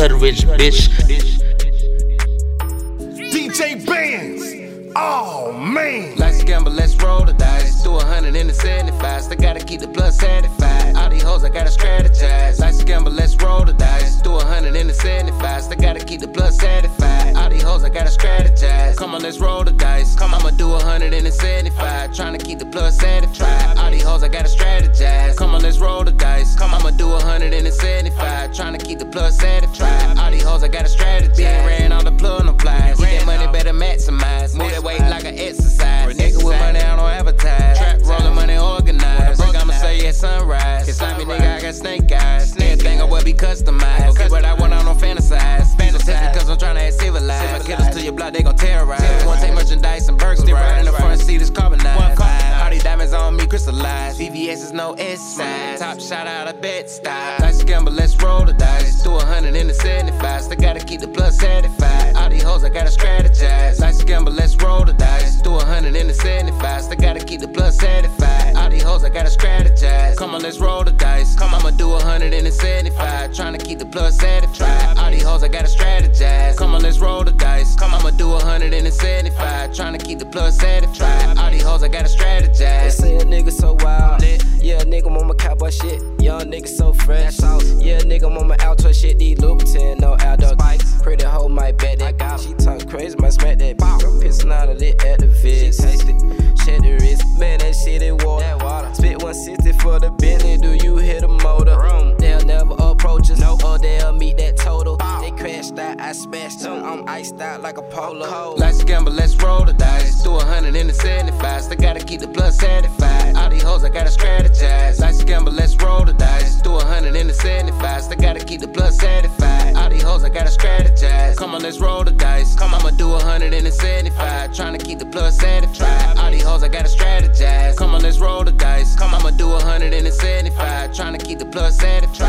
rich bitch. DJ Bands. Oh man. Let's gamble, let's roll the dice. Do 100 in the 75. Still gotta keep the blood satisfied. All these hoes, I gotta strategize. Let's gamble, let's roll the dice. Do 100 in the 75. Still gotta keep the blood satisfied. All these hoes, I gotta strategize. Come on, let's roll the dice. Come on, I'ma do 100 in the 75. Tryna keep the blood satisfied. All these hoes, I gotta strategize. Come on, let's roll the dice. Come on, I'ma do 100 in the 75. Tryna keep the blood satisfied. All these hoes, I gotta strategize. Been ran on the plug, no flies. Get that money, better maximize. Move that weight like an exercise. Nigga with money, I don't advertise. Trap rolling money organized. Break, I'ma say at sunrise. Cause I'm nigga, I got snake eyes. Everything I will be customized. Get what I want, I don't fantasize. Fantasize cause I'm tryna act civilized. My killers to your block, they gon' terrorize. Wanna take merchandise and burgers. Still right in the front seat is carbonized. All these diamonds on me crystallized. VVS is no S size. Top shot out of bed style. Let's gamble, let's roll the dice. Do 100 in the 75. Still gotta keep the blood satisfied. All these hoes, I gotta strategize. Let's gamble, let's roll the dice. Do 100 in the 75. Still gotta keep the blood satisfied. All these hoes, I gotta strategize. Come on, let's roll the dice. Come on, I'ma do 100 in the 75. Tryna keep the blood satisfied. All these hoes, I gotta strategize. Come on, let's roll the dice. Come on, I'ma do 100 in the 75. Tryna keep the blood satisfied. All these hoes, I gotta strategize. They say a nigga so wild. Yeah, nigga, I'm on my cowboy shit. Young nigga so fresh. Yeah, nigga, I'm on my outro shit. These Louboutin, no outdoor spikes. Pretty hoe might bet that. She talk crazy, might smack that. I'm pissing out of it at the Viz. Taste it, shed the wrist. Man, that shit is water. Spit 160 for the Bentley. Do you hit a motor? They'll never approach us. Or they'll meet that total. They crashed out, I smashed them. I'm iced out like a polo. Let's gamble, let's roll the dice. Do 100 in the 75. Still gotta keep the blood satisfied. All these hoes, I gotta strategize. Let's gamble, let's roll the dice. Do 100 in the 75. Still gotta keep the blood satisfied. All these hoes, I gotta strategize. Come on, let's roll the dice. Come on, I'ma do 100 in the 75. Tryna keep the blood satisfied. All these hoes, I gotta strategize. Come on, let's roll the dice. Come on, I'ma do 100 in the 75. Tryna keep the blood satisfied.